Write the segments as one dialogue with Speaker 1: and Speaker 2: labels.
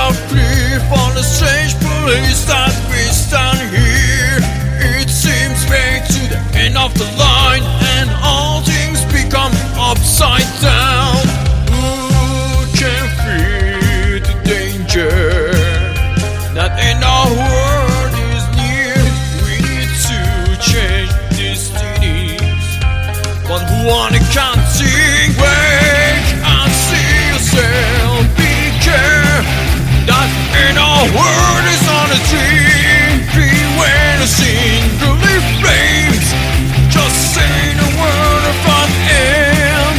Speaker 1: are free from the strange place that we stand here. It seems way to the end of the line, and all things become upside down. Who can feel the danger that in our world is near? We need to change destinies, but who wanna continue? Wake and see yourself, be care that in our world is on a dream. Beware the singular flames, just say the word from him.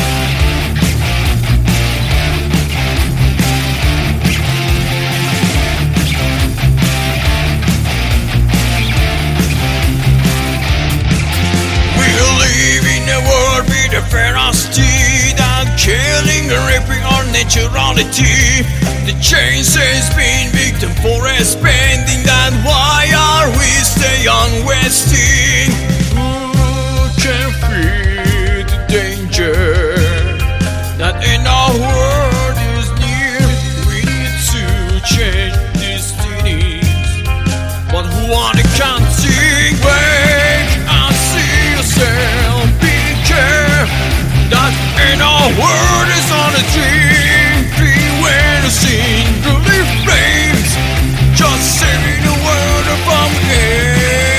Speaker 1: We live in a world with a ferocity that killing and raping our naturality. The change has been victim for expanding, that why are we stay unresting? Who can feel the danger that in our world is near? We need to change destinies, but who wanna continue? Wake and see yourself, be care that in our world is on a dream. Beware the singular flames, just say the word from here.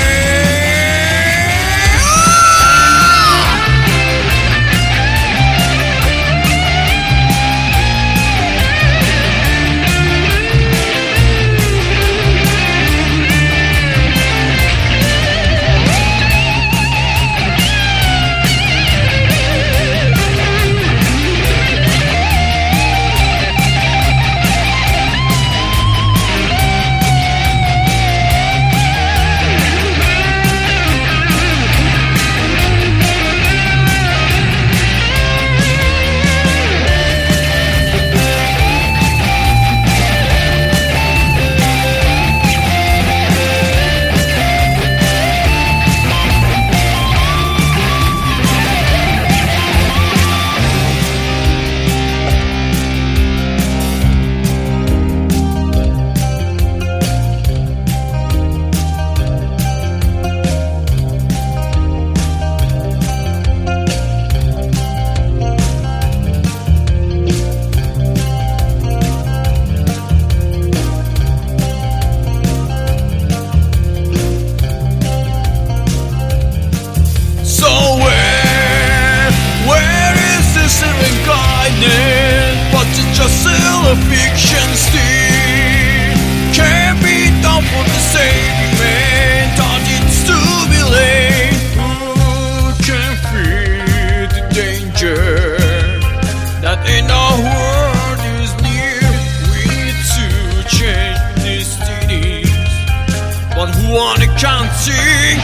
Speaker 1: But it's just still a fiction still. Can't be done for the saving man, thought it's too be late. Who can feel the danger that in our world is near? We need to change destinies, but who wanna continue?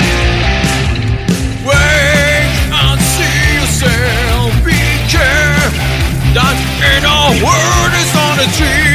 Speaker 1: Wake and see yourself, be care that in our world is on a tree.